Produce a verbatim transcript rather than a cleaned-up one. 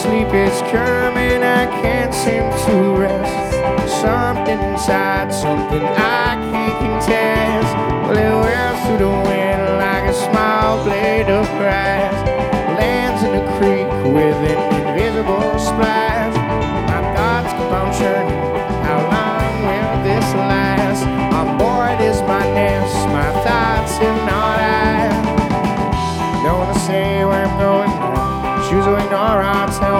Sleep is coming, I can't seem to rest. Something inside, something I can't contest. Well, it whirls through the wind like a small blade of grass. Lands in a creek with an invisible splash. My thoughts keep on churning, how long will this last? On board is my nest, my thoughts in